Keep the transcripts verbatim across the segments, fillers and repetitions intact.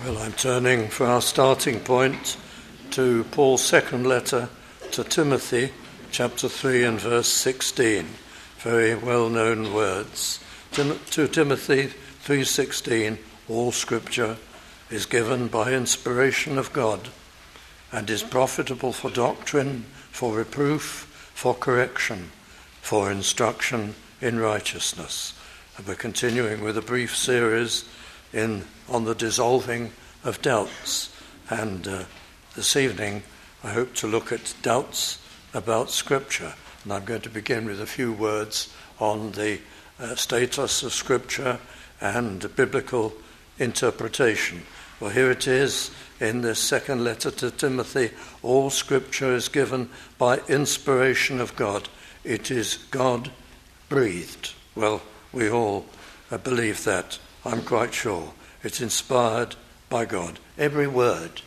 Well, I'm turning for our starting point to Paul's second letter to Timothy, chapter three and verse sixteen. Very well-known words. Tim- to Timothy three sixteen, all scripture is given by inspiration of God and is profitable for doctrine, for reproof, for correction, for instruction in righteousness. And we're continuing with a brief series in on the dissolving of doubts. And uh, this evening I hope to look at doubts about Scripture. And I'm going to begin with a few words on the uh, status of Scripture and biblical interpretation. Well, here it is in this second letter to Timothy. All Scripture is given by inspiration of God. It is God-breathed. Well, we all uh, believe that, I'm quite sure. It's inspired by God. Every word.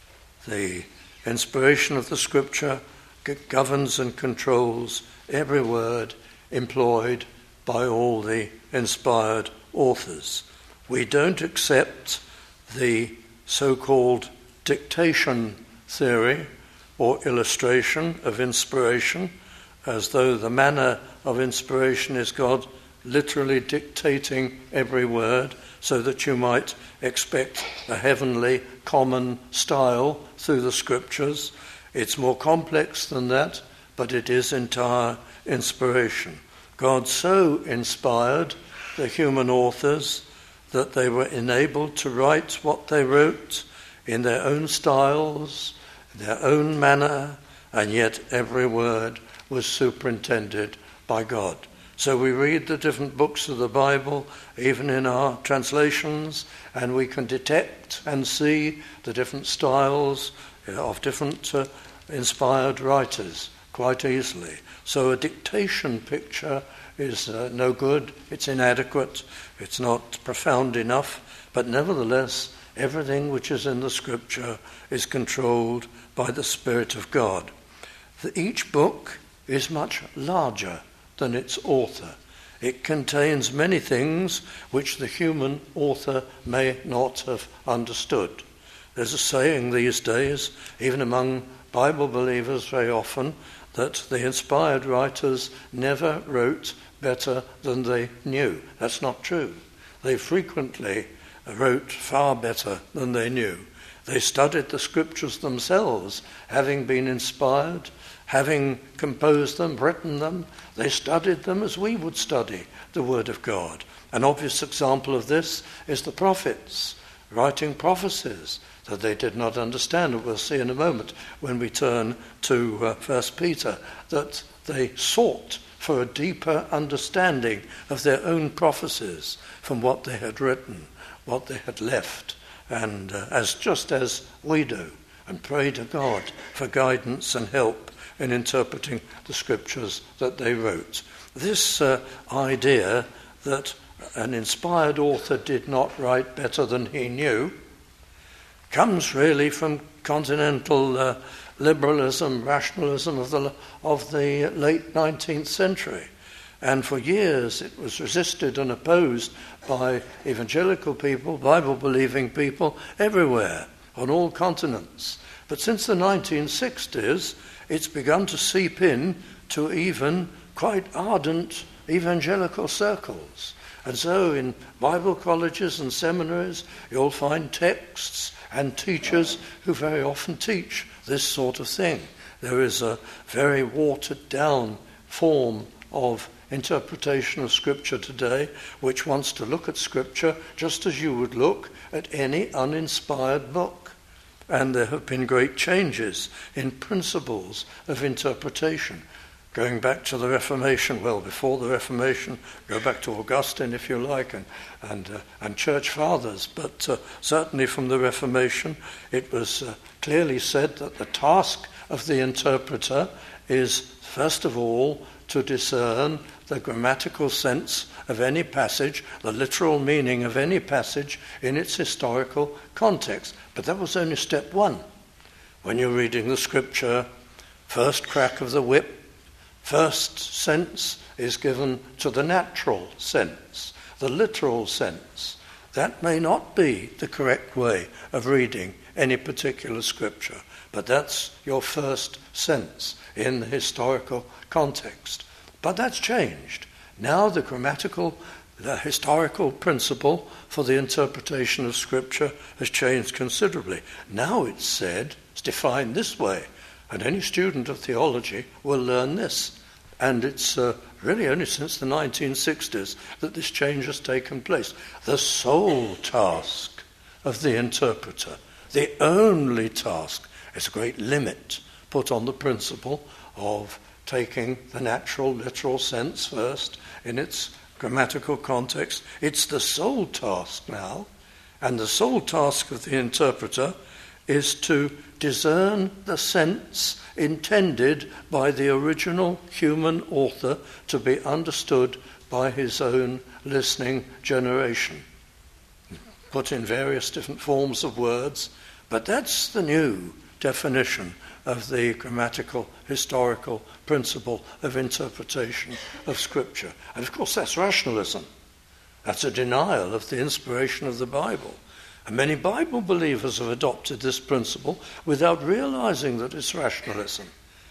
The inspiration of the Scripture g- governs and controls every word employed by all the inspired authors. We don't accept the so-called dictation theory or illustration of inspiration, as though the manner of inspiration is God literally dictating every word, so that you might expect a heavenly common style through the Scriptures. It's more complex than that, but it is entire inspiration. God so inspired the human authors that they were enabled to write what they wrote in their own styles, their own manner, and yet every word was superintended by God. So we read the different books of the Bible, even in our translations, and we can detect and see the different styles of different uh, inspired writers quite easily. So a dictation picture is uh, no good, it's inadequate, it's not profound enough, but nevertheless, everything which is in the Scripture is controlled by the Spirit of God. The, each book is much larger than its author. It contains many things which the human author may not have understood. There's a saying these days, even among Bible believers very often, that the inspired writers never wrote better than they knew. That's not true. They frequently wrote far better than they knew. They studied the Scriptures themselves, having been inspired, having composed them, written them. They studied them as we would study the Word of God. An obvious example of this is the prophets writing prophecies that they did not understand. And we'll see in a moment when we turn to uh, First Peter that they sought for a deeper understanding of their own prophecies from what they had written, what they had left, and uh, as just as we do, and pray to God for guidance and help in interpreting the Scriptures that they wrote. This uh, idea that an inspired author did not write better than he knew comes really from continental uh, liberalism, rationalism of the of the late nineteenth century. And for years it was resisted and opposed by evangelical people, Bible-believing people everywhere, on all continents. But since the nineteen sixties, it's begun to seep in to even quite ardent evangelical circles. And so in Bible colleges and seminaries, you'll find texts and teachers who very often teach this sort of thing. There is a very watered-down form of interpretation of Scripture today, which wants to look at Scripture just as you would look at any uninspired book. And there have been great changes in principles of interpretation. Going back to the Reformation, well, before the Reformation, go back to Augustine, if you like, and and, uh, and church fathers. But uh, certainly from the Reformation, it was uh, clearly said that the task of the interpreter is, first of all, to discern the grammatical sense of any passage, the literal meaning of any passage in its historical context. But that was only step one. When you're reading the Scripture, first crack of the whip, first sense is given to the natural sense, the literal sense. That may not be the correct way of reading any particular scripture, but that's your first sense in the historical context. But that's changed. Now the grammatical, the historical principle for the interpretation of scripture has changed considerably. Now it's said, it's defined this way, and any student of theology will learn this. And it's uh, really only since the nineteen sixties that this change has taken place. The sole task of the interpreter, the only task, is a great limit put on the principle of taking the natural, literal sense first in its grammatical context. It's the sole task now, and the sole task of the interpreter is to discern the sense intended by the original human author to be understood by his own listening generation. Put in various different forms of words, but that's the new definition of the grammatical, historical principle of interpretation of Scripture. And of course that's rationalism. That's a denial of the inspiration of the Bible. And many Bible believers have adopted this principle without realizing that it's rationalism.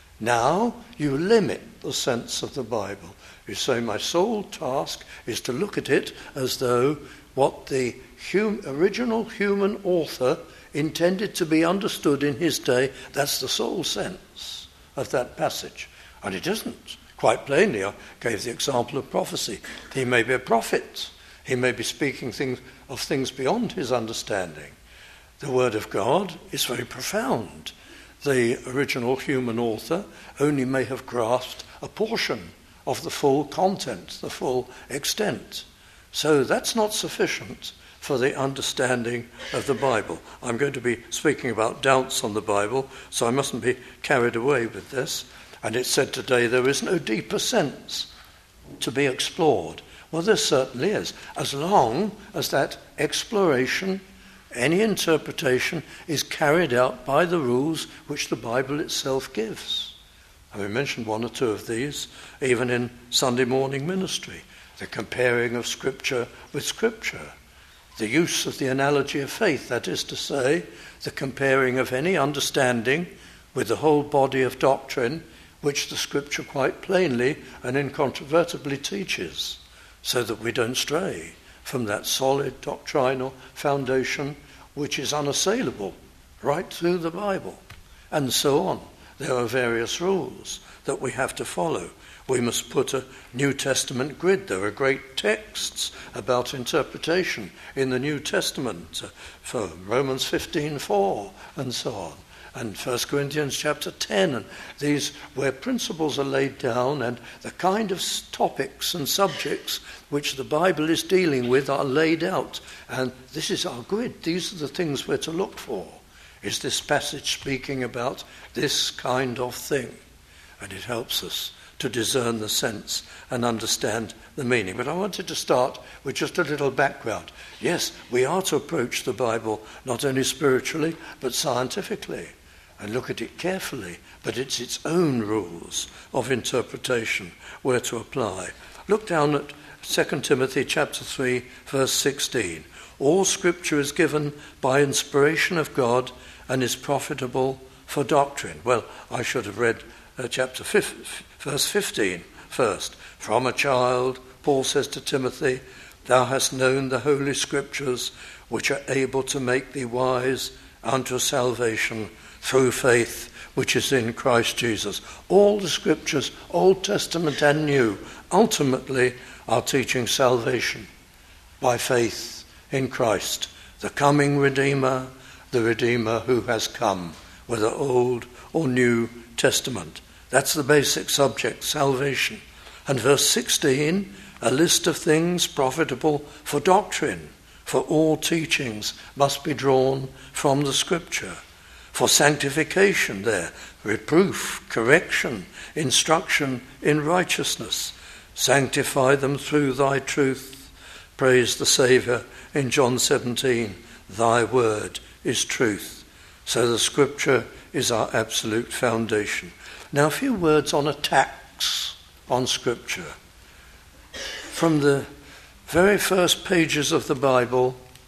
Now you limit the sense of the Bible. You say, my sole task is to look at it as though what the hum- original human author intended to be understood in his day, that's the sole sense of that passage. And it isn't. Quite plainly, I gave the example of prophecy. He may be a prophet. He may be speaking things of things beyond his understanding. The Word of God is very profound. The original human author only may have grasped a portion of the full content, the full extent. So that's not sufficient for the understanding of the Bible. I'm going to be speaking about doubts on the Bible, so I mustn't be carried away with this. And it's said today there is no deeper sense to be explored. Well, there certainly is, as long as that exploration, any interpretation, is carried out by the rules which the Bible itself gives. And we mentioned one or two of these, even in Sunday morning ministry. The comparing of Scripture with Scripture. The use of the analogy of faith, that is to say, the comparing of any understanding with the whole body of doctrine which the Scripture quite plainly and incontrovertibly teaches, so that we don't stray from that solid doctrinal foundation which is unassailable right through the Bible, and so on. There are various rules that we have to follow. We must put a New Testament grid. There are great texts about interpretation in the New Testament, uh, for Romans fifteen four and so on, and First Corinthians chapter ten, and these where principles are laid down and the kind of topics and subjects which the Bible is dealing with are laid out. And this is our grid. These are the things we're to look for. Is this passage speaking about this kind of thing? And it helps us to discern the sense and understand the meaning. But I wanted to start with just a little background. Yes, we are to approach the Bible not only spiritually but scientifically and look at it carefully, but it's its own rules of interpretation we're to apply. Look down at Second Timothy chapter three, verse sixteen. All Scripture is given by inspiration of God and is profitable for doctrine. Well, I should have read uh, chapter five, verse fifteen first. From a child, Paul says to Timothy, thou hast known the holy Scriptures, which are able to make thee wise unto salvation through faith which is in Christ Jesus. All the Scriptures, Old Testament and New, ultimately are teaching salvation by faith in Christ, the coming Redeemer, the Redeemer who has come, whether Old or New Testament. That's the basic subject, salvation. And verse sixteen, a list of things profitable for doctrine, for all teachings must be drawn from the Scripture. For sanctification there, reproof, correction, instruction in righteousness. Sanctify them through thy truth. Praise the Saviour in John seventeen. Thy word is truth. So the Scripture is our absolute foundation. Now a few words on attacks on Scripture. From the very first pages of the Bible,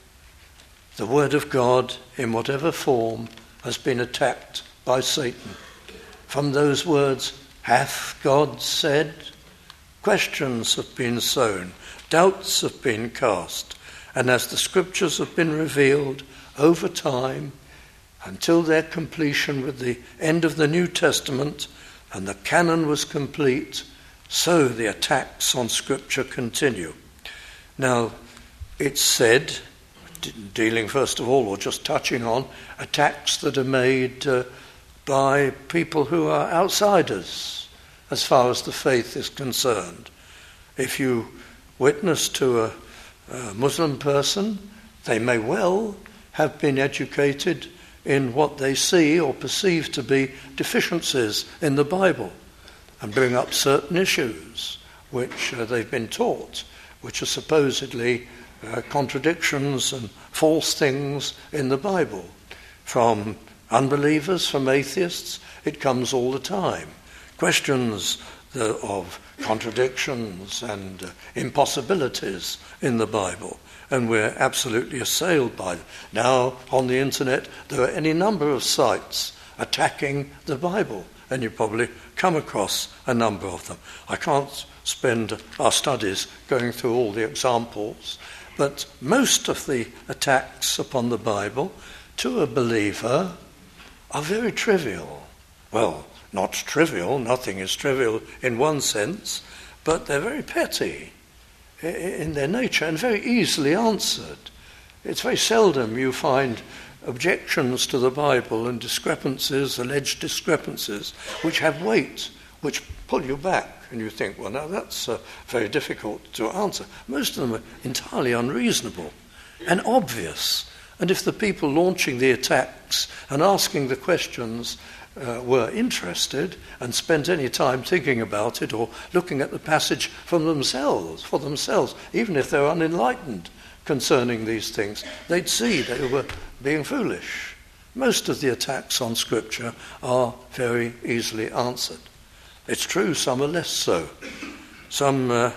the Word of God, in whatever form, has been attacked by Satan. From those words, hath God said? Questions have been sown, doubts have been cast, and as the scriptures have been revealed over time, until their completion with the end of the New Testament and the canon was complete, so the attacks on scripture continue. Now, it's said, dealing first of all, or just touching on, attacks that are made uh, by people who are outsiders as far as the faith is concerned. If you witness to a, a Muslim person, they may well have been educated in what they see or perceive to be deficiencies in the Bible and bring up certain issues which uh, they've been taught, which are supposedly uh, contradictions and false things in the Bible. From unbelievers, from atheists, it comes all the time. Questions the, of contradictions and uh, impossibilities in the Bible. And we're absolutely assailed by them. Now, on the internet, there are any number of sites attacking the Bible, and you probably come across a number of them. I can't spend our studies going through all the examples, but most of the attacks upon the Bible, to a believer, are very trivial. Well, not trivial, nothing is trivial in one sense, but they're very petty in their nature and very easily answered. It's very seldom you find objections to the Bible and discrepancies, alleged discrepancies, which have weight, which pull you back, and you think, well, now that's uh, very difficult to answer. Most of them are entirely unreasonable and obvious. And if the people launching the attacks and asking the questions uh, were interested and spent any time thinking about it or looking at the passage from themselves, for themselves, even if they're unenlightened concerning these things, they'd see they were being foolish. Most of the attacks on Scripture are very easily answered. It's true, some are less so. Some uh,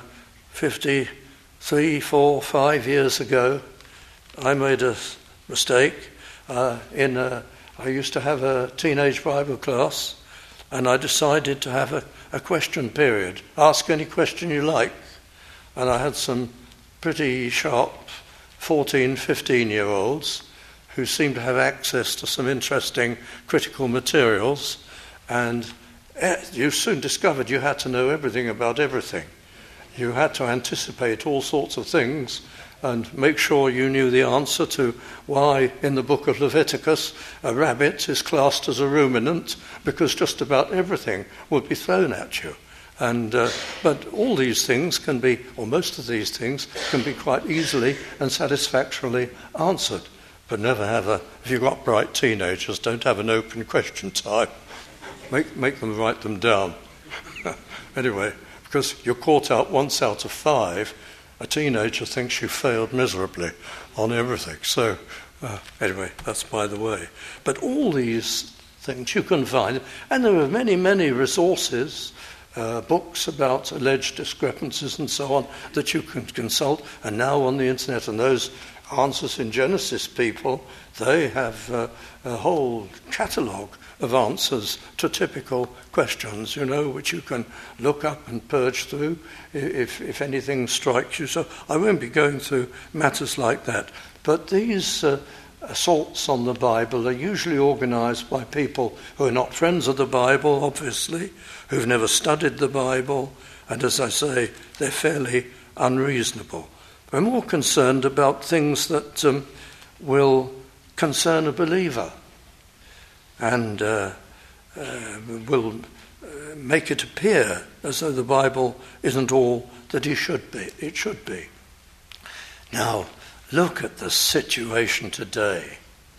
fifty-three, four, five years ago, I made a mistake. Uh, in a, I used to have a teenage Bible class, and I decided to have a, a question period. Ask any question you like. And I had some pretty sharp fourteen, fifteen-year-olds who seemed to have access to some interesting critical materials, and you soon discovered you had to know everything about everything. You had to anticipate all sorts of things and make sure you knew the answer to why in the book of Leviticus a rabbit is classed as a ruminant, because just about everything would be thrown at you. And uh, but all these things can be, or most of these things, can be quite easily and satisfactorily answered. But never have a, if you've got bright teenagers, don't have an open question time. Make, make them write them down. Anyway, because you're caught out once out of five, a teenager thinks you failed miserably on everything. So, uh, anyway, that's by the way. But all these things you can find, and there are many, many resources, uh, books about alleged discrepancies and so on, that you can consult. And now on the internet, and those Answers in Genesis people, they have uh, a whole catalogue of answers to typical questions, you know, which you can look up and purge through if, if anything strikes you. So I won't be going through matters like that. But these uh, assaults on the Bible are usually organised by people who are not friends of the Bible, obviously, who've never studied the Bible, and as I say, they're fairly unreasonable. We're more concerned about things that um, will concern a believer and uh, uh, will uh, make it appear as though the Bible isn't all that it should be. It should be. Now, look at the situation today.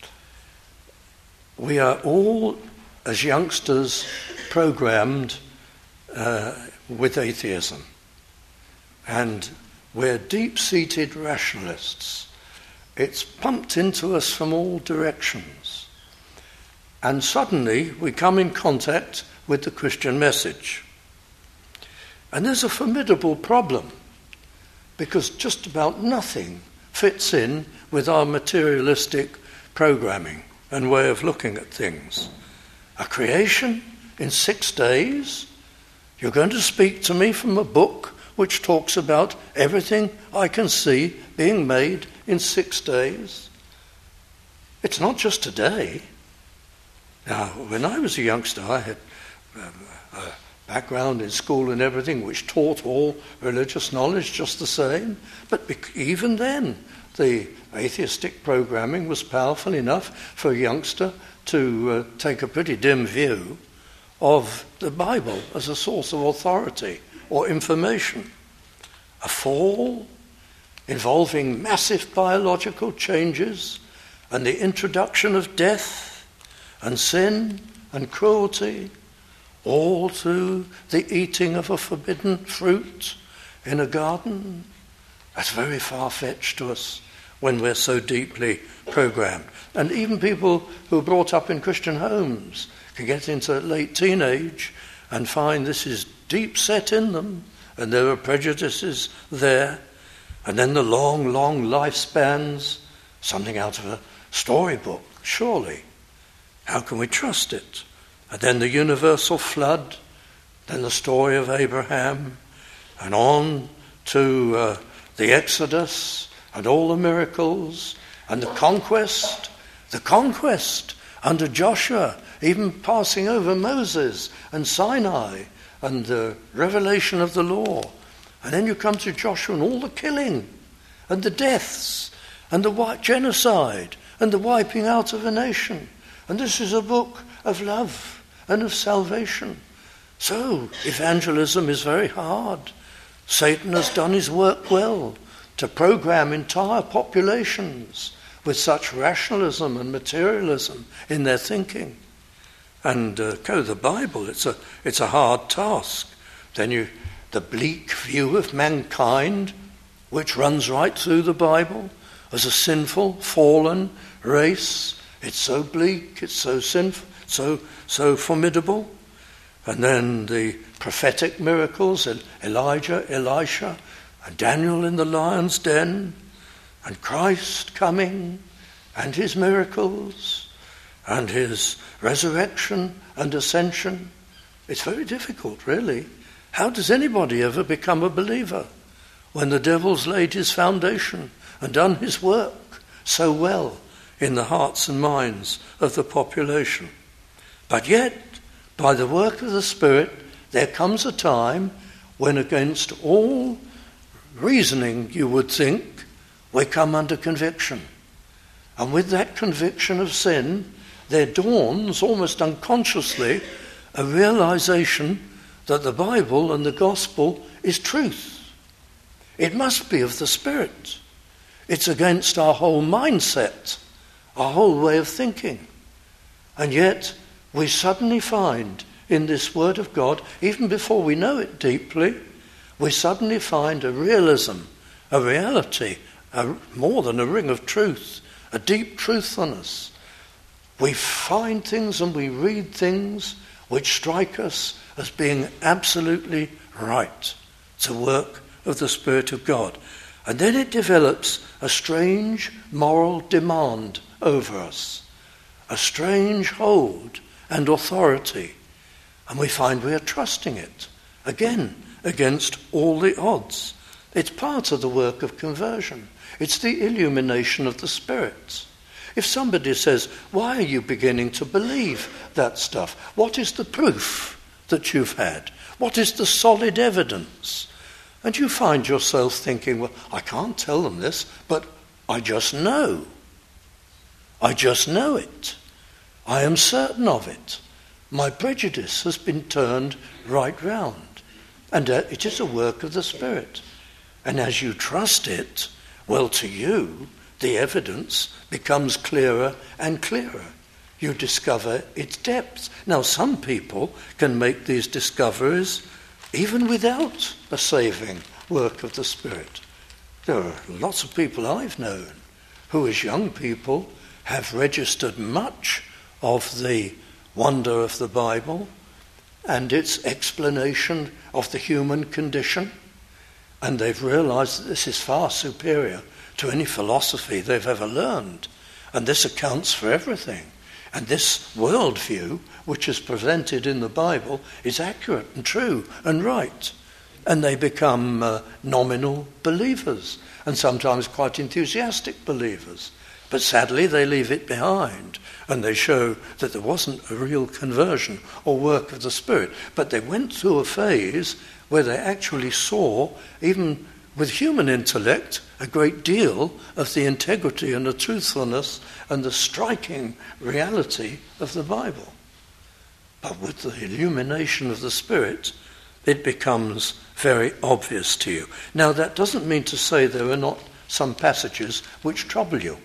We are all, as youngsters, programmed uh, with atheism, and we're deep-seated rationalists. It's pumped into us from all directions. And suddenly we come in contact with the Christian message. And there's a formidable problem, because just about nothing fits in with our materialistic programming and way of looking at things. A creation in six days? You're going to speak to me from a book which talks about everything I can see being made in six days? It's not just a day. Now, when I was a youngster, I had um, a background in school and everything which taught all religious knowledge just the same. But bec- even then, the atheistic programming was powerful enough for a youngster to uh, take a pretty dim view of the Bible as a source of authority or information. A fall involving massive biological changes and the introduction of death and sin and cruelty, all through the eating of a forbidden fruit in a garden. That's very far-fetched to us when we're so deeply programmed. And even people who are brought up in Christian homes can get into late teenage and find this is deep set in them, and there are prejudices there. And then the long, long lifespans, something out of a storybook, surely. How can we trust it? And then the universal flood, then the story of Abraham, and on to uh, the Exodus, and all the miracles, and the conquest, the conquest under Joshua, even passing over Moses and Sinai, and the revelation of the law. And then you come to Joshua and all the killing, and the deaths, and the genocide, and the wiping out of a nation. And this is a book of love and of salvation. So, evangelism is very hard. Satan has done his work well to program entire populations with such rationalism and materialism in their thinking. And uh, go the Bible, it's a it's a hard task. Then you the bleak view of mankind, which runs right through the Bible as a sinful, fallen race. It's so bleak, it's so sinful, so so formidable. And then the prophetic miracles, Elijah, Elisha, and Daniel in the lion's den, and Christ coming, and his miracles, and his resurrection and ascension. It's very difficult, really. How does anybody ever become a believer when the devil's laid his foundation and done his work so well in the hearts and minds of the population? But yet, by the work of the Spirit, there comes a time when against all reasoning, you would think, we come under conviction. And with that conviction of sin, there dawns, almost unconsciously, a realization that the Bible and the gospel is truth. It must be of the Spirit. It's against our whole mindset, our whole way of thinking. And yet, we suddenly find in this Word of God, even before we know it deeply, we suddenly find a realism, a reality, a, more than a ring of truth, a deep truthfulness. We find things and we read things which strike us as being absolutely right. It's a work of the Spirit of God. And then it develops a strange moral demand over us, a strange hold and authority. And we find we are trusting it, again, against all the odds. It's part of the work of conversion. It's the illumination of the Spirit. If somebody says, why are you beginning to believe that stuff? What is the proof that you've had? What is the solid evidence? And you find yourself thinking, well, I can't tell them this, but I just know. I just know it. I am certain of it. My prejudice has been turned right round. And uh, it is a work of the Spirit. And as you trust it, well, to you, the evidence becomes clearer and clearer. You discover its depth. Now, some people can make these discoveries even without a saving work of the Spirit. There are lots of people I've known who, as young people, have registered much of the wonder of the Bible and its explanation of the human condition. And they've realized that this is far superior to any philosophy they've ever learned. And this accounts for everything. And this worldview, which is presented in the Bible, is accurate and true and right. And they become uh, nominal believers, and sometimes quite enthusiastic believers. But sadly, they leave it behind, and they show that there wasn't a real conversion or work of the Spirit. But they went through a phase where they actually saw, even with human intellect, a great deal of the integrity and the truthfulness and the striking reality of the Bible. But with the illumination of the Spirit, it becomes very obvious to you. Now, that doesn't mean to say there are not some passages which trouble you.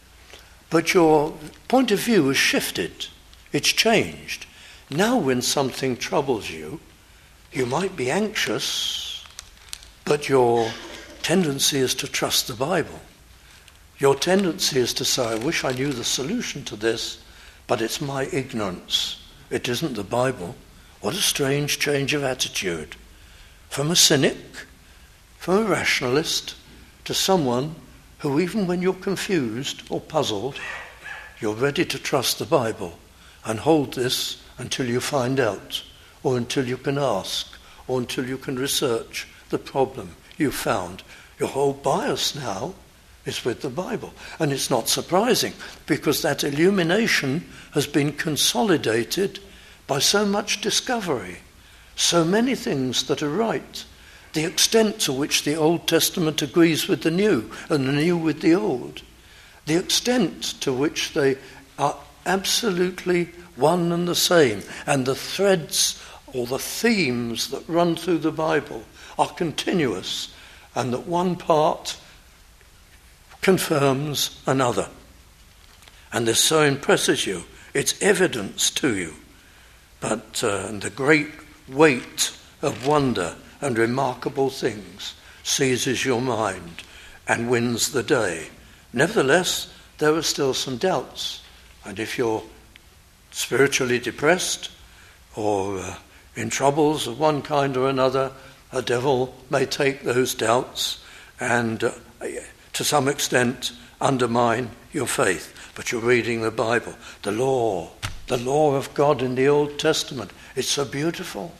But your point of view has shifted. It's changed. Now when something troubles you, you might be anxious, but your tendency is to trust the Bible. Your tendency is to say, I wish I knew the solution to this, but it's my ignorance. It isn't the Bible. What a strange change of attitude. From a cynic, from a rationalist, to someone who, even when you're confused or puzzled, you're ready to trust the Bible and hold this until you find out, or until you can ask, or until you can research the problem you found. Your whole bias now is with the Bible. And it's not surprising, because that illumination has been consolidated by so much discovery, so many things that are right, the extent to which the Old Testament agrees with the New and the New with the Old, the extent to which they are absolutely one and the same, and the threads or the themes that run through the Bible are continuous, and that one part confirms another. And this so impresses you. It's evidence to you. But uh, the great weight of wonder and remarkable things seizes your mind and wins the day. Nevertheless, there are still some doubts. And if you're spiritually depressed or uh, in troubles of one kind or another, a devil may take those doubts and uh, to some extent undermine your faith. But you're reading the Bible, the law, the law of God in the Old Testament. It's so beautiful.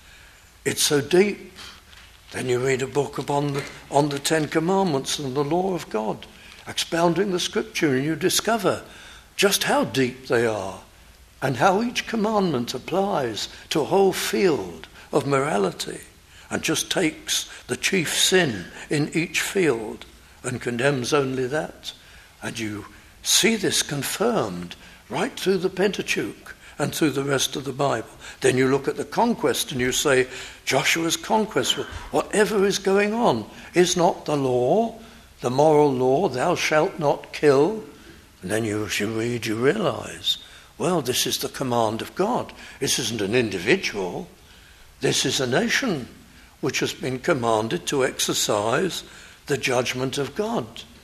It's so deep. Then you read a book upon the, on the Ten Commandments and the law of God, expounding the Scripture, and you discover just how deep they are and how each commandment applies to a whole field of morality and just takes the chief sin in each field and condemns only that. And you see this confirmed right through the Pentateuch and through the rest of the Bible. Then you look at the conquest and you say, Joshua's conquest, whatever is going on, is not the law, the moral law, thou shalt not kill. And then you, as you read, you realize, well, this is the command of God. This isn't an individual. This is a nation which has been commanded to exercise the judgment of God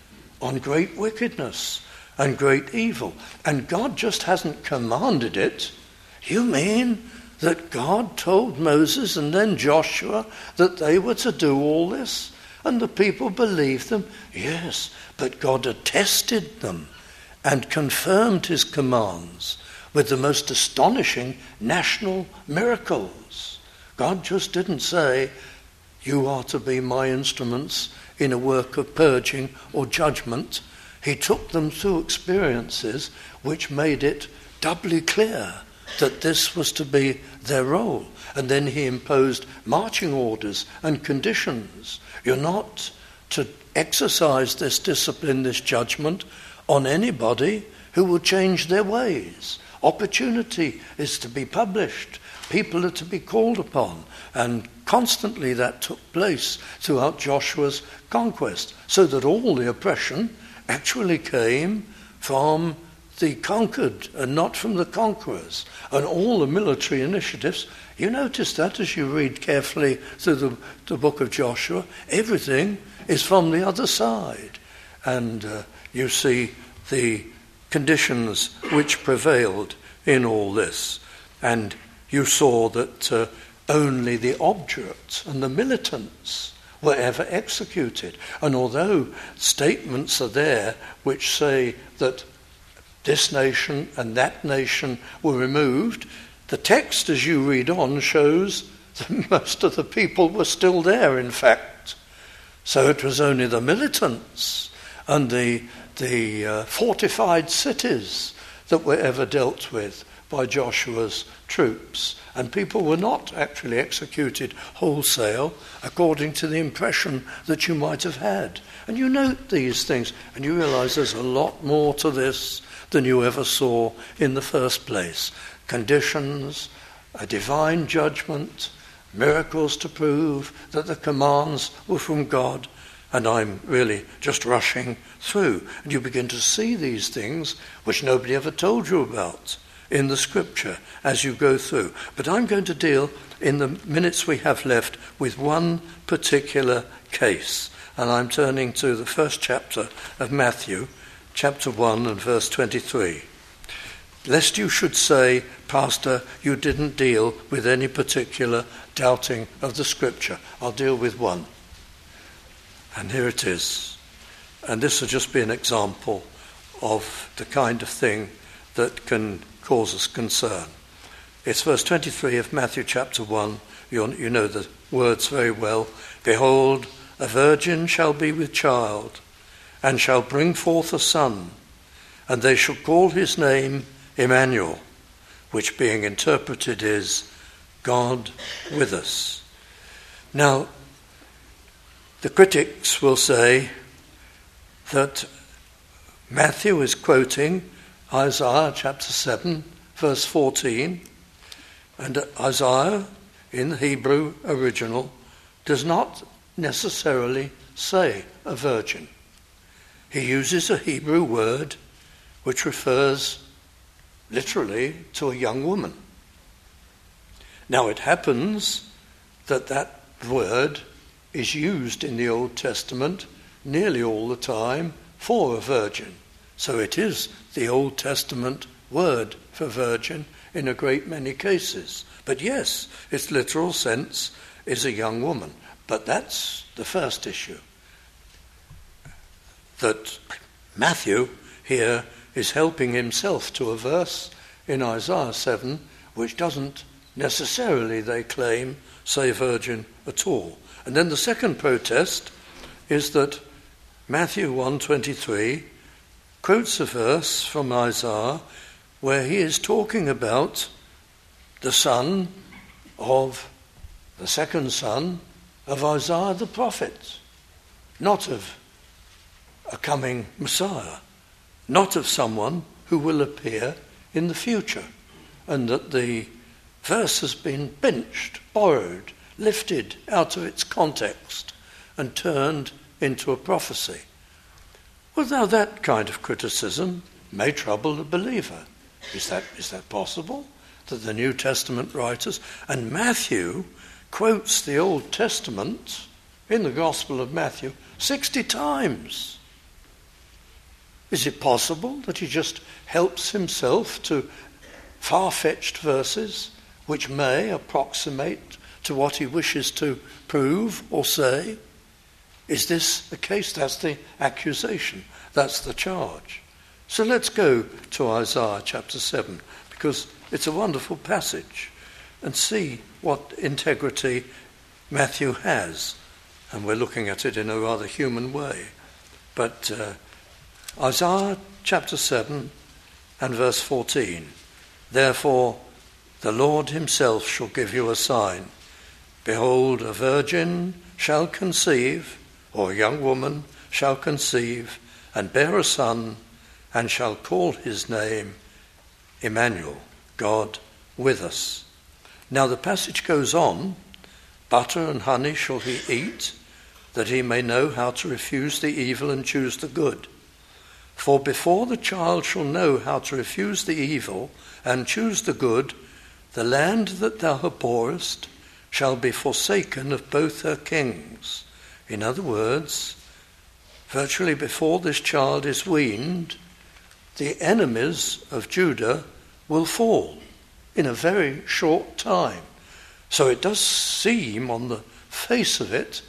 on great wickedness and great evil. And God just hasn't commanded it. You mean that God told Moses and then Joshua that they were to do all this? And the people believed them? Yes, but God attested them and confirmed his commands with the most astonishing national miracles. God just didn't say, you are to be my instruments in a work of purging or judgment. He took them through experiences which made it doubly clear that this was to be their role. And then he imposed marching orders and conditions. You're not to exercise this discipline, this judgment, on anybody who will change their ways. Opportunity is to be published. People are to be called upon. And constantly that took place throughout Joshua's conquest, so that all the oppression actually came from the conquered and not from the conquerors. And all the military initiatives, you notice that as you read carefully through the, the book of Joshua, everything is from the other side. And uh, you see the conditions which prevailed in all this. And you saw that uh, only the obdurate and the militants were ever executed. And although statements are there which say that this nation and that nation were removed, the text as you read on shows that most of the people were still there, in fact. So it was only the militants and the, the uh, fortified cities that were ever dealt with by Joshua's troops. And people were not actually executed wholesale according to the impression that you might have had. And you note these things and you realize there's a lot more to this than you ever saw in the first place. Conditions, a divine judgment, miracles to prove that the commands were from God. And I'm really just rushing through. And you begin to see these things which nobody ever told you about in the scripture as you go through. But I'm going to deal in the minutes we have left with one particular case. And I'm turning to the first chapter of Matthew, chapter one and verse twenty-three. Lest you should say, Pastor, you didn't deal with any particular doubting of the scripture. I'll deal with one. And here it is. And this will just be an example of the kind of thing that can cause us concern. It's verse twenty-three of Matthew chapter one. You, you know the words very well. Behold, a virgin shall be with child, and shall bring forth a son, and they shall call his name Emmanuel, which being interpreted is God with us. Now, the critics will say that Matthew is quoting Isaiah chapter seven, verse fourteen, and Isaiah in the Hebrew original does not necessarily say a virgin. He uses a Hebrew word which refers literally to a young woman. Now it happens that that word is used in the Old Testament nearly all the time for a virgin. So it is the Old Testament word for virgin in a great many cases. But yes, its literal sense is a young woman. But that's the first issue. That Matthew here is helping himself to a verse in Isaiah seven which doesn't necessarily, they claim, say virgin at all. And then the second protest is that Matthew one twenty-three quotes a verse from Isaiah where he is talking about the son of, the second son of Isaiah the prophet, not of a coming Messiah, not of someone who will appear in the future, and that the verse has been pinched, borrowed, lifted out of its context and turned into a prophecy. Well, now that kind of criticism may trouble the believer. Is that, is that possible? That the New Testament writers, and Matthew quotes the Old Testament in the Gospel of Matthew sixty times. Is it possible that he just helps himself to far-fetched verses which may approximate to what he wishes to prove or say? Is this the case? That's the accusation. That's the charge. So let's go to Isaiah chapter seven, because it's a wonderful passage, and see what integrity Matthew has. And we're looking at it in a rather human way. But uh, Isaiah chapter seven and verse fourteen. Therefore the Lord himself shall give you a sign. Behold, a virgin shall conceive, or a young woman shall conceive, and bear a son, and shall call his name Emmanuel, God with us. Now the passage goes on. Butter and honey shall he eat, that he may know how to refuse the evil and choose the good. For before the child shall know how to refuse the evil and choose the good, the land that thou abhorrest shall be forsaken of both her kings. In other words, virtually before this child is weaned, the enemies of Judah will fall in a very short time. So it does seem on the face of it to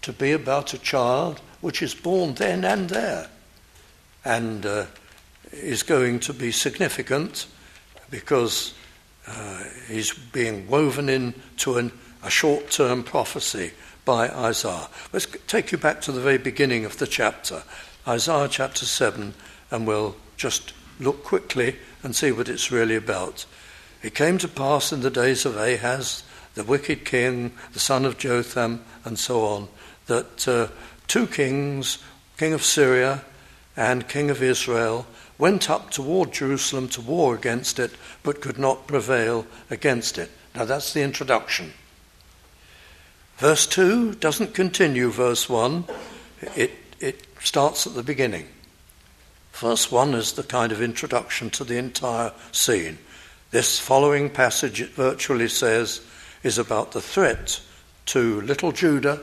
to be about a child which is born then and there, and uh, is going to be significant because uh, he's being woven into an, a short-term prophecy by Isaiah. Let's take you back to the very beginning of the chapter, Isaiah chapter seven, and we'll just look quickly and see what it's really about. It came to pass in the days of Ahaz, the wicked king, the son of Jotham, and so on, that uh, two kings, king of Syria and king of Israel, went up toward Jerusalem to war against it, but could not prevail against it. Now that's the introduction. Verse two doesn't continue verse one. It, it starts at the beginning. Verse one is the kind of introduction to the entire scene. This following passage, it virtually says, is about the threat to little Judah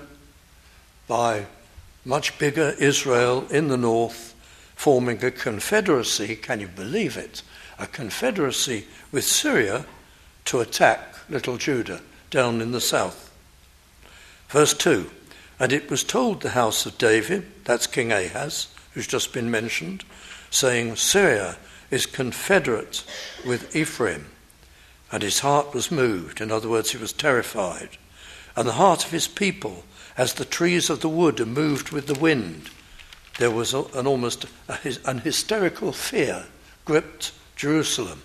by much bigger Israel in the north, forming a confederacy, can you believe it, a confederacy with Syria to attack little Judah down in the south. Verse two, and it was told the house of David, that's King Ahaz, who's just been mentioned, saying, Syria is confederate with Ephraim. And his heart was moved. In other words, he was terrified. And the heart of his people, as the trees of the wood are moved with the wind. There was an almost an hysterical fear gripped Jerusalem.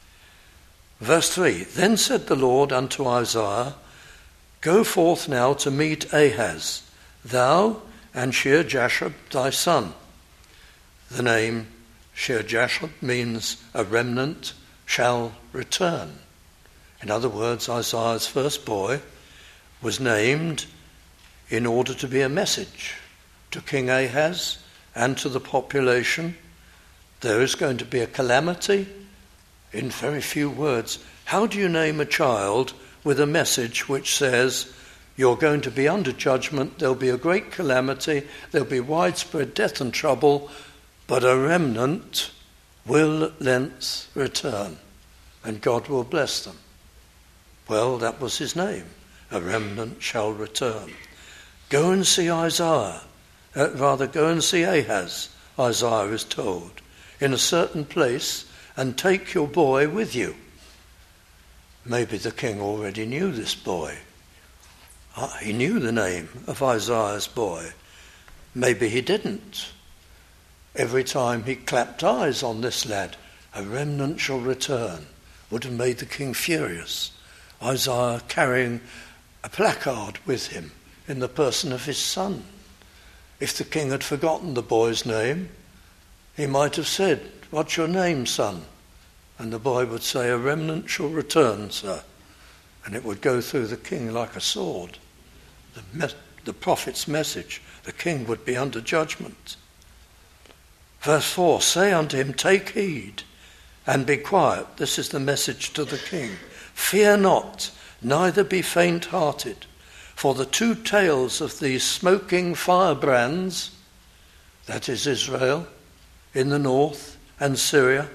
Verse three, then said the Lord unto Isaiah, go forth now to meet Ahaz, thou and Shear-Jashub thy son. The name Shear-Jashub means a remnant shall return. In other words, Isaiah's first boy was named in order to be a message to King Ahaz and to the population. There is going to be a calamity. In very few words, how do you name a child with a message which says you're going to be under judgment, there'll be a great calamity, there'll be widespread death and trouble, but a remnant will at length return, and God will bless them? Well, that was his name. A remnant shall return. Go and see Isaiah. Uh, rather, go and see Ahaz, Isaiah is told, in a certain place, and take your boy with you. Maybe the king already knew this boy. Uh, he knew the name of Isaiah's boy. Maybe he didn't. Every time he clapped eyes on this lad, a remnant shall return, would have made the king furious. Isaiah carrying a placard with him in the person of his son. If the king had forgotten the boy's name, he might have said, what's your name, son? And the boy would say, a remnant shall return, sir. And it would go through the king like a sword. The, me- the prophet's message, the king would be under judgment. Verse four, say unto him, take heed and be quiet. This is the message to the king. Fear not, neither be faint-hearted, for the two tails of these smoking firebrands, that is Israel, in the north, and Syria,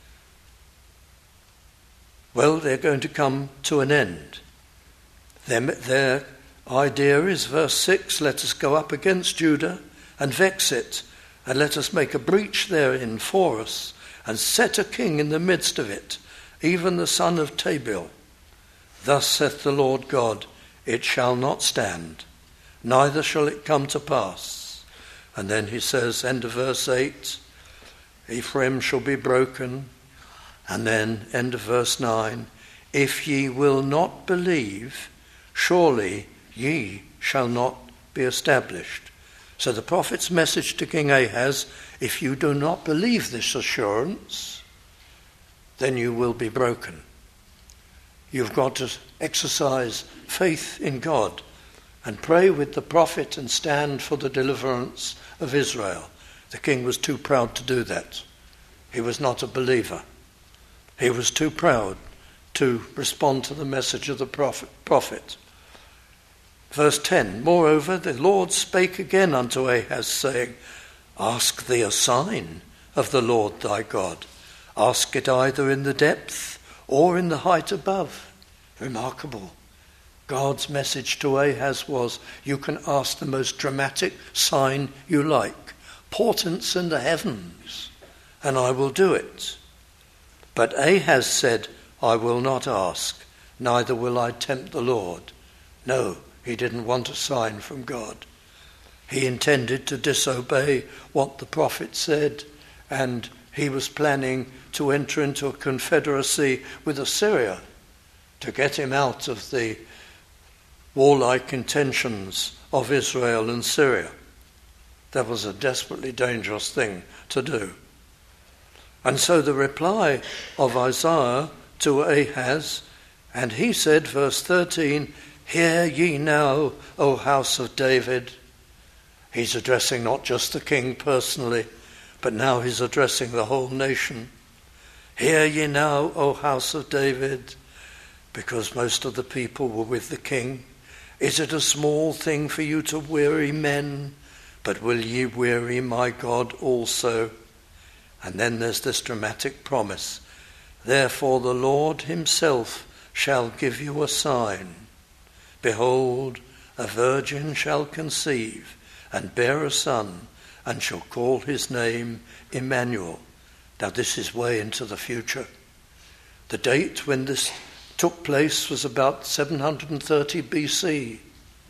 well, they're going to come to an end. Their, their idea is, verse six, let us go up against Judah and vex it, and let us make a breach therein for us, and set a king in the midst of it, even the son of Tabil. Thus saith the Lord God, it shall not stand, neither shall it come to pass. And then he says, end of verse eight, Ephraim shall be broken. And then end of verse nine, if ye will not believe, surely ye shall not be established. So the prophet's message to King Ahaz, if you do not believe this assurance, then you will be broken. You've got to exercise faith in God and pray with the prophet and stand for the deliverance of Israel. The king was too proud to do that. He was not a believer. He was too proud to respond to the message of the prophet. prophet. Verse ten, moreover, the Lord spake again unto Ahaz, saying, ask thee a sign of the Lord thy God. Ask it either in the depth or in the height above. Remarkable. God's message to Ahaz was, you can ask the most dramatic sign you like, portents in the heavens, and I will do it. But Ahaz said, I will not ask, neither will I tempt the Lord. No, he didn't want a sign from God. He intended to disobey what the prophet said, and he was planning to enter into a confederacy with Assyria to get him out of the warlike intentions of Israel and Syria. That was a desperately dangerous thing to do. And so the reply of Isaiah to Ahaz, and he said, verse thirteen, hear ye now, O house of David. He's addressing not just the king personally, but now he's addressing the whole nation. Hear ye now, O house of David, because most of the people were with the king. Is it a small thing for you to weary men? But will ye weary my God also? And then there's this dramatic promise. Therefore the Lord himself shall give you a sign. Behold, a virgin shall conceive and bear a son, and shall call his name Emmanuel. Now this is way into the future. The date when this took place was about seven hundred thirty B C.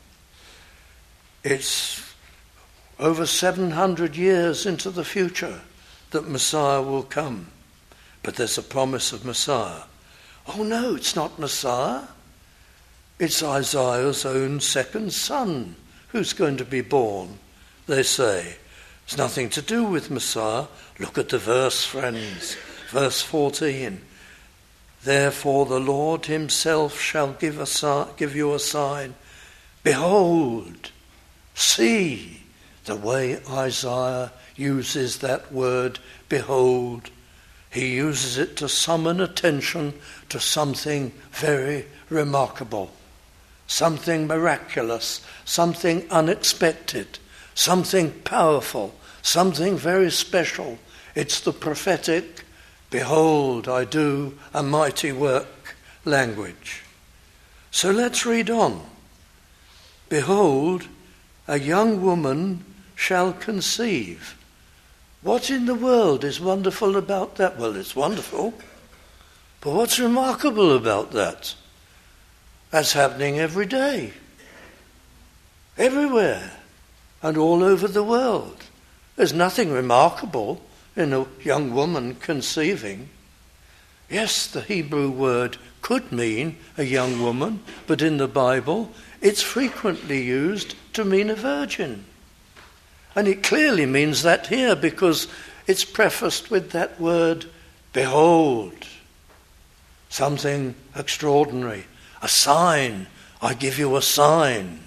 It's over seven hundred years into the future that Messiah will come. But there's a promise of Messiah. Oh no, it's not Messiah. It's Isaiah's own second son who's going to be born, they say. It's nothing to do with Messiah. Look at the verse, friends. Verse fourteen. Therefore the Lord himself shall give, a, give you a sign. Behold, see, the way Isaiah uses that word, behold. He uses it to summon attention to something very remarkable, something miraculous, something unexpected, something powerful, something very special. It's the prophetic, behold, I do a mighty work language. So let's read on. Behold, a young woman shall conceive. What in the world is wonderful about that? Well, it's wonderful, but what's remarkable about that? That's happening every day, everywhere, and all over the world. There's nothing remarkable in a young woman conceiving. Yes, the Hebrew word could mean a young woman, but in the Bible it's frequently used to mean a virgin. And it clearly means that here because it's prefaced with that word, behold, something extraordinary, a sign, I give you a sign.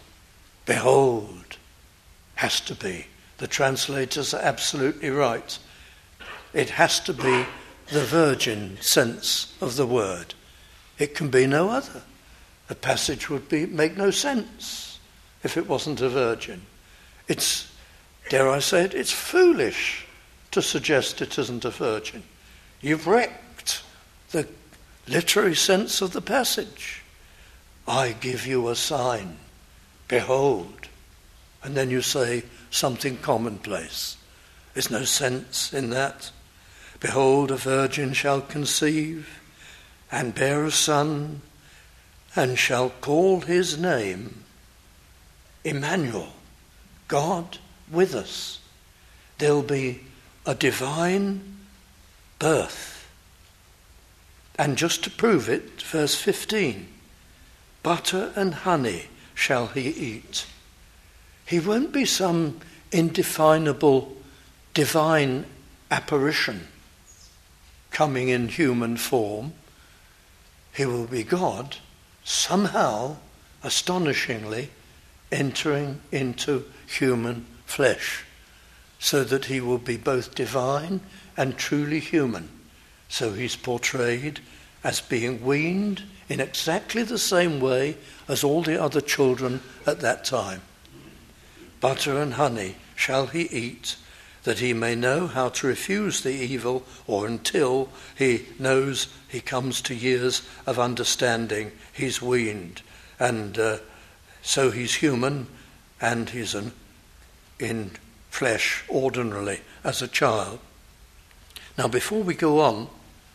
Behold, has to be. The translators are absolutely right. It has to be the virgin sense of the word. It can be no other. The passage would be make no sense if it wasn't a virgin. It's, dare I say it, it's foolish to suggest it isn't a virgin. You've wrecked the literary sense of the passage. I give you a sign. Behold. And then you say something commonplace. There's no sense in that. Behold, a virgin shall conceive and bear a son, and shall call his name Emmanuel, God with us. There'll be a divine birth. And just to prove it, verse fifteen, butter and honey shall he eat. He won't be some indefinable divine apparition coming in human form. He will be God, somehow, astonishingly, entering into human flesh, so that he will be both divine and truly human. So he's portrayed as being weaned in exactly the same way as all the other children at that time. Butter and honey shall he eat, that he may know how to refuse the evil, or until he knows he comes to years of understanding, he's weaned. And uh, so he's human, and he's an, in flesh ordinarily as a child. Now, before we go on,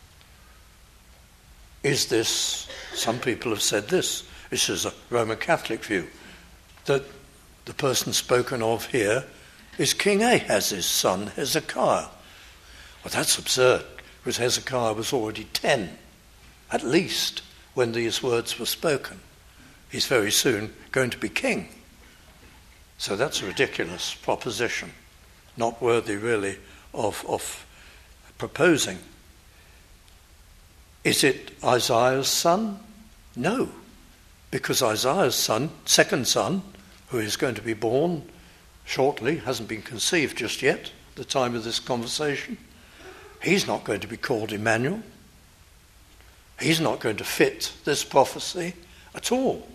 is this, some people have said this, this is a Roman Catholic view, that the person spoken of here is King Ahaz's son, Hezekiah. Well, that's absurd, because Hezekiah was already ten, at least, when these words were spoken. He's very soon going to be king. So that's a ridiculous proposition, not worthy really of, of proposing. Is it Isaiah's son? No, because Isaiah's son, second son, who is going to be born shortly, hasn't been conceived just yet at the time of this conversation, he's not going to be called Emmanuel. He's not going to fit this prophecy at all.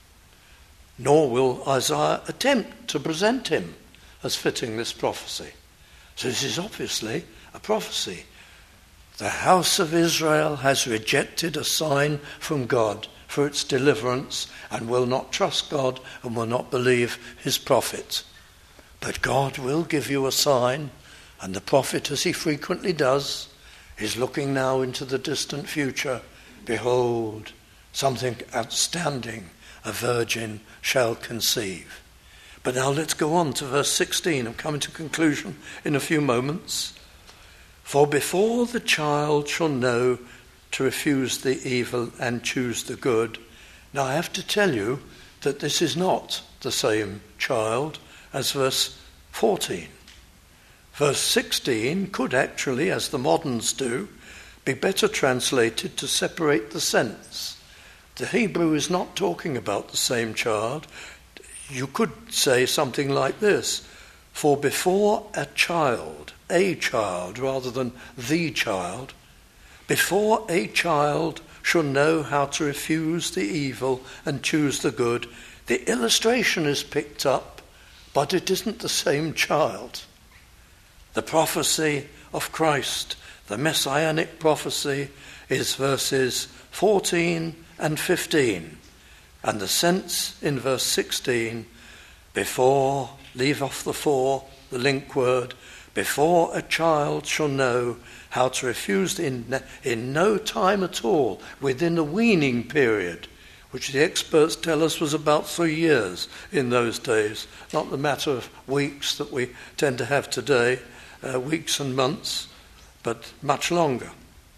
Nor will Isaiah attempt to present him as fitting this prophecy. So this is obviously a prophecy. The house of Israel has rejected a sign from God for its deliverance and will not trust God and will not believe his prophet. But God will give you a sign, and the prophet, as he frequently does, is looking now into the distant future. Behold, something outstanding, a virgin shall conceive. But now let's go on to verse sixteen. I'm coming to conclusion in a few moments. For before the child shall know to refuse the evil and choose the good. Now I have to tell you that this is not the same child as verse fourteen. Verse sixteen could actually, as the moderns do, be better translated to separate the sense. The Hebrew is not talking about the same child. You could say something like this: for before a child, a child rather than the child, before a child shall know how to refuse the evil and choose the good, the illustration is picked up, but it isn't the same child. The prophecy of Christ, the messianic prophecy, is verses fourteen and fifteen. And the sense in verse sixteen, before, leave off the for, the link word, before a child shall know how to refuse in, in no time at all, within the weaning period, which the experts tell us was about three years in those days, not the matter of weeks that we tend to have today, uh, weeks and months, but much longer.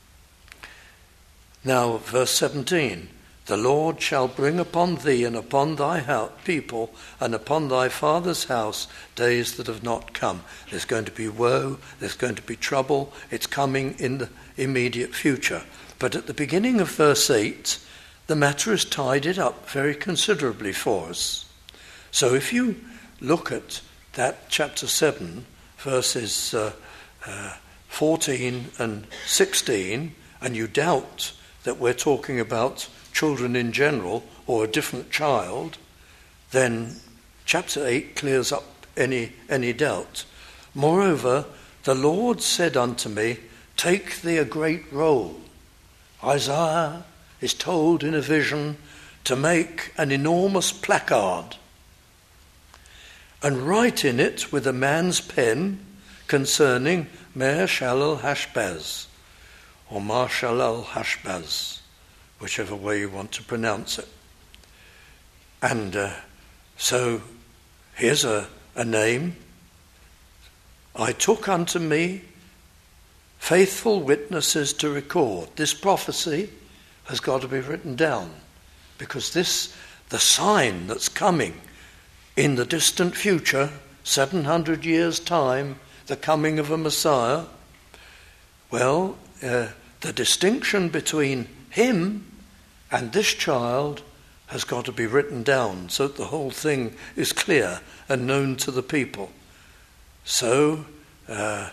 Now, verse seventeen, the Lord shall bring upon thee and upon thy house, people and upon thy father's house days that have not come. There's going to be woe, there's going to be trouble, it's coming in the immediate future. But at the beginning of verse eight, the matter is tidied up very considerably for us. So if you look at that chapter seven, verses uh, uh, fourteen and sixteen, and you doubt that we're talking about children in general or a different child, then chapter eight clears up any any doubt. Moreover, the Lord said unto me, take thee a great roll. Isaiah is told in a vision to make an enormous placard and write in it with a man's pen concerning Mer-Shalal-Hash-Baz or Mar-Shalal-Hash-Baz, whichever way you want to pronounce it. And uh, so here's a, a name. I took unto me faithful witnesses to record. This prophecy has got to be written down, because this, the sign that's coming in the distant future, seven hundred years' time, the coming of a Messiah, well, uh, the distinction between him and this child has got to be written down so that the whole thing is clear and known to the people. So, uh,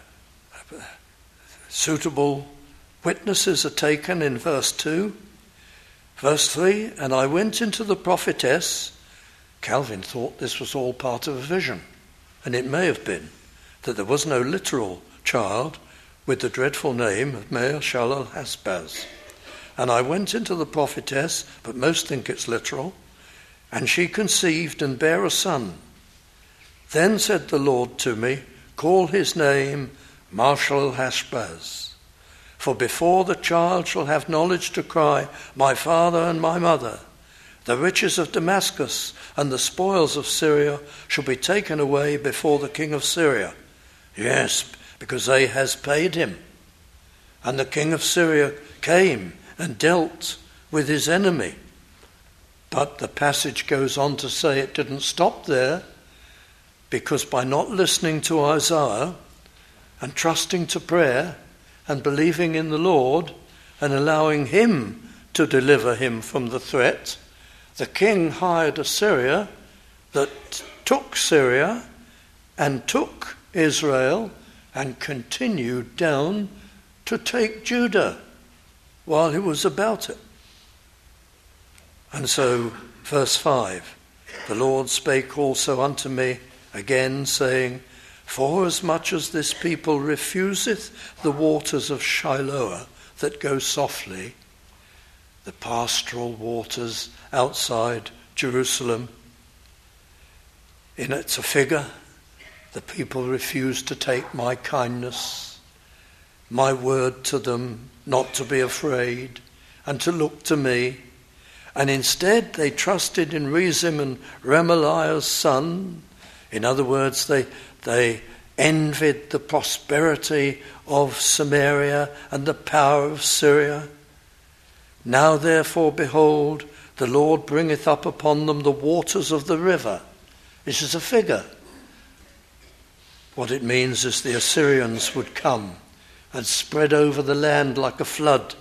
suitable witnesses are taken in verse two. Verse three, and I went into the prophetess. Calvin thought this was all part of a vision, and it may have been, that there was no literal child with the dreadful name of Mer-Shalal-Hash-Baz. And I went into the prophetess, but most think it's literal, And she conceived and bare a son. Then said the Lord to me, call his name Marshalashbaz. For before the child shall have knowledge to cry, my father and my mother, the riches of Damascus and the spoils of Syria shall be taken away before the king of Syria. Yes, because they has paid him. And the king of Syria came and dealt with his enemy. But the passage goes on to say it didn't stop there, because by not listening to Isaiah and trusting to prayer and believing in the Lord and allowing him to deliver him from the threat, the king hired Assyria that took Syria and took Israel and continued down to take Judah while he was about it. And so, verse five, the Lord spake also unto me again, saying, forasmuch as this people refuseth the waters of Shiloah that go softly, the pastoral waters outside Jerusalem, in it's a figure, the people refuse to take my kindness, my word to them, not to be afraid, and to look to me. And instead they trusted in Rezin and Remaliah's son. In other words, they, they envied the prosperity of Samaria and the power of Syria. Now therefore, behold, the Lord bringeth up upon them the waters of the river. This is a figure. What it means is the Assyrians would come and spread over the land like a flood.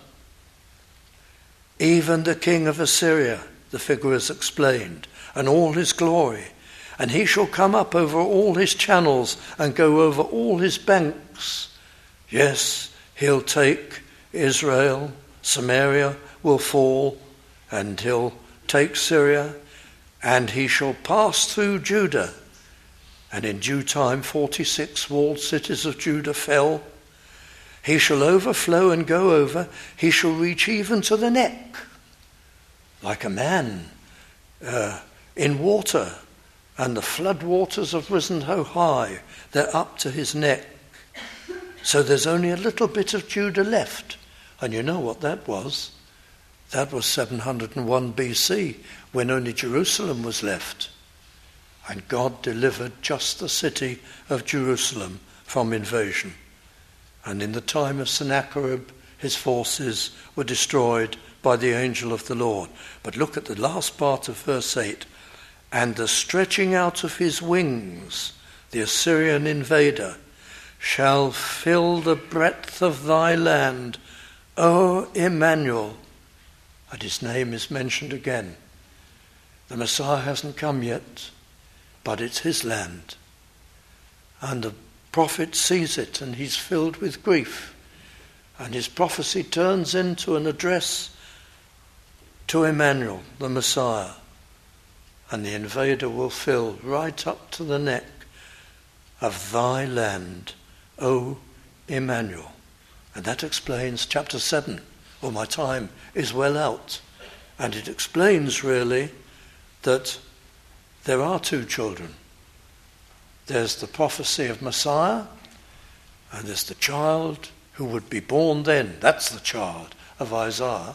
Even the king of Assyria, the figure is explained, and all his glory. And he shall come up over all his channels and go over all his banks. Yes, he'll take Israel, Samaria will fall, and he'll take Syria, and he shall pass through Judah. And in due time forty-six walled cities of Judah fell. He shall overflow and go over. He shall reach even to the neck, like a man uh, in water. And the flood waters have risen so high, they're up to his neck. So there's only a little bit of Judah left. And you know what that was? That was seven hundred one B C, when only Jerusalem was left. And God delivered just the city of Jerusalem from invasion. And in the time of Sennacherib, his forces were destroyed by the angel of the Lord. But look at the last part of verse eight. And the stretching out of his wings, the Assyrian invader, shall fill the breadth of thy land, O Emmanuel. And his name is mentioned again. The Messiah hasn't come yet, but it's his land. And the prophet sees it, and he's filled with grief. And his prophecy turns into an address to Emmanuel, the Messiah. And the invader will fill right up to the neck of thy land, O Emmanuel. And that explains chapter seven. Well, my time is well out. And it explains really that there are two children. There's the prophecy of Messiah, and there's the child who would be born then. That's the child of Isaiah.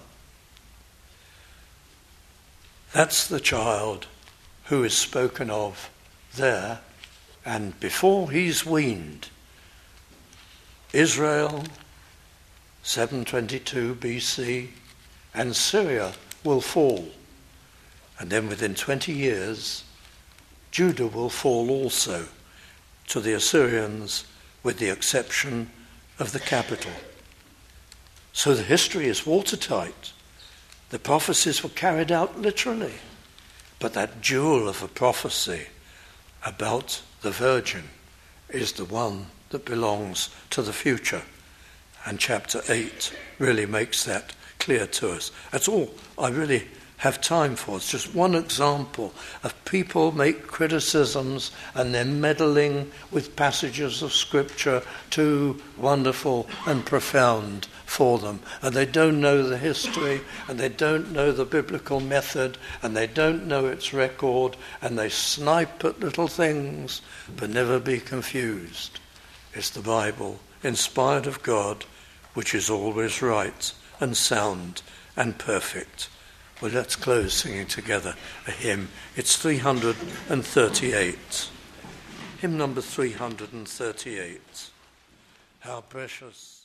That's the child who is spoken of there. And before he's weaned, Israel, seven twenty-two B C, and Syria will fall. And then within twenty years, Judah will fall also to the Assyrians, with the exception of the capital. So the history is watertight. The prophecies were carried out literally. But that jewel of a prophecy about the virgin is the one that belongs to the future. And chapter eight really makes that clear to us. That's all I really have time for. It's just one example of people make criticisms and they're meddling with passages of Scripture too wonderful and profound for them. And they don't know the history, and they don't know the biblical method, and they don't know its record, and they snipe at little things, but never be confused. It's the Bible, inspired of God, which is always right and sound and perfect. Well, let's close singing together a hymn. It's three hundred thirty-eight. Hymn number three hundred thirty-eight. How precious.